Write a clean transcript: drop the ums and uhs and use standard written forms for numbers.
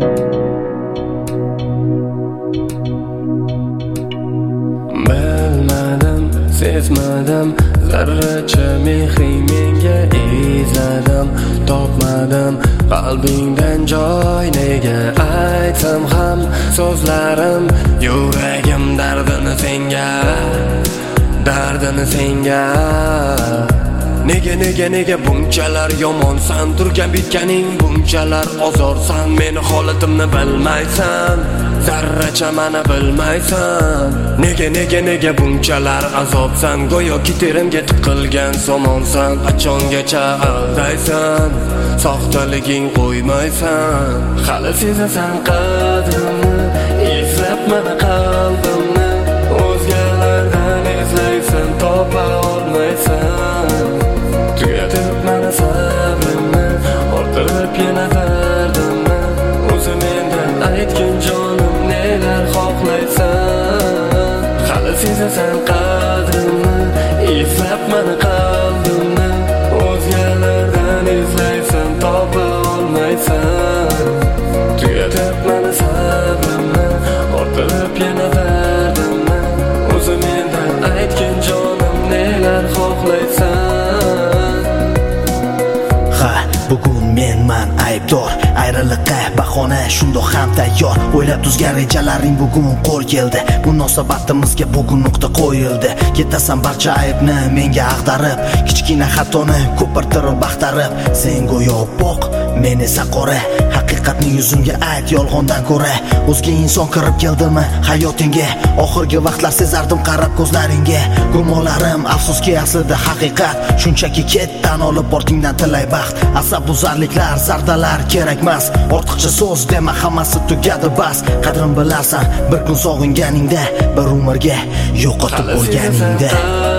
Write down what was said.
Bilmadim, sezmadim, zarracha mehring menga izladim, topmadim qalbingdan joy nega aytsam ham so'zlarim yuragim dardini senga Nega bunchalar yomonsan, turgan bitganing bunchalar ozorsan, meni holatimni bilmaysan, zarracha meni bilmaysan. Nega bunchalar azobsan, go'yoki terimga tiqilgan somonsan, qachongacha aldaysan, soxtaliging qo'ymaysan. Hali sezasan qadrimni, eslab meni qalbimni, o'zgalardan izlaysan, topa olmaysan. Tugatib meni sabrimni, orttirib yana dardimni, o'zi mendan aytgin jonim, nelar xohlaysan. Hali sezasan qadrimni, eslab meni qalbimni, o'zgalardan izlaysan, topa olmaysan. Tugatib meni sabrimni, orttirib yana dardimni, o'zi mendan aytgin jonim, nelar xohlaysan. Bugun menman aybdor, ayriliqqa bahona shundoq ham tayyor. O'ylab tuzgan rejalaring bugun qo'l keldi, munosabatimizga bugun nuqta qo'yildi. Ketasan barcha aybni menga ag'darib, kichkina xatoni ko'pirtirib baxtarib. Sen go'yo boq, men esa qora, haqiqatni yuzimga ayt yolg'ondan ko'ra. O'zga inson kirib keldimi hayotingga, oxirgi vaqtlar sezardim qarab ko'zlaringga. Gumonlarim afsuski aslida haqiqat, shunchaki ketdan olib ortingdan tilay baxt. Asabuzarliklar, zardalar kerakmas, ortiqcha so'z dema, hammasi tugadi bas. Qadrim bilarsan bir kun sog'inganingda, bir umrga yo'qotib o'lganingda.